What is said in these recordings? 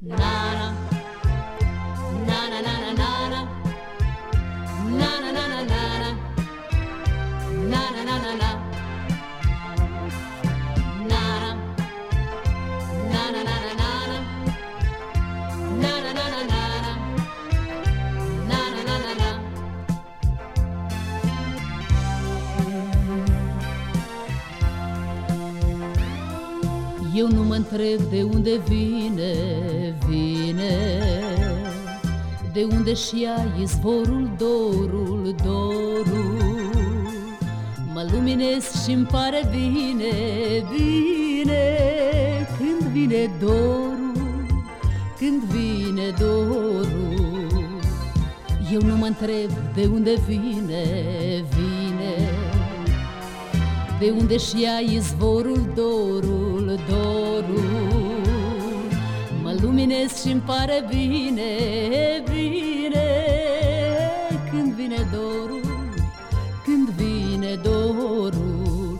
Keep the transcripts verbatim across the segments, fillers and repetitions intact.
Eu nu mă întreb de unde vine, vine, de unde și ia izvorul, dorul, dorul. Mă luminez și-mi pare bine, bine, când vine dorul, când vine dorul. Eu nu mă întreb de unde vine, vine, de unde și ia izvorul, dorul, dorul. Mă luminez și-mi pare bine, bine, când vine dorul, când vine dorul.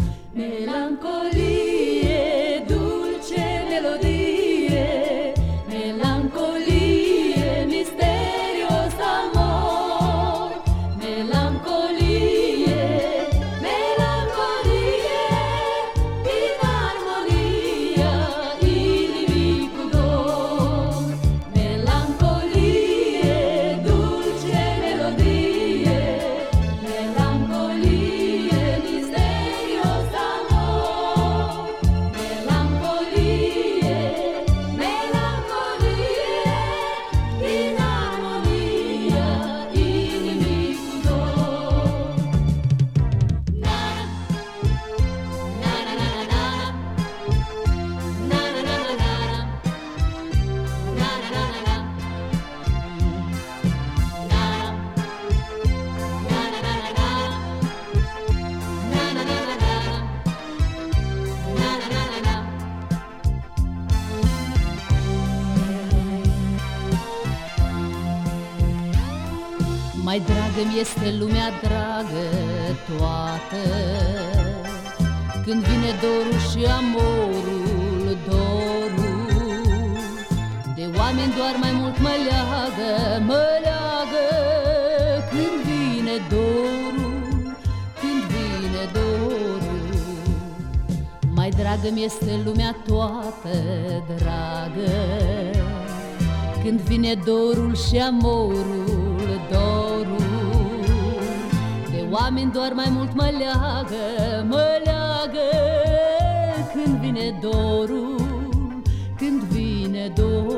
Melancolie, dulce melodie, melancolie, misterios amor. Melancolie, mai dragă-mi este lumea dragă toată, când vine dorul și amorul, dorul. De oameni doar mai mult mă leagă, mă leagă, când vine dorul, când vine dorul. Mai dragă-mi este lumea toată, dragă, când vine dorul și amorul, dorul. De oameni doar mai mult mă leagă, mă leagă, când vine dorul, când vine dorul.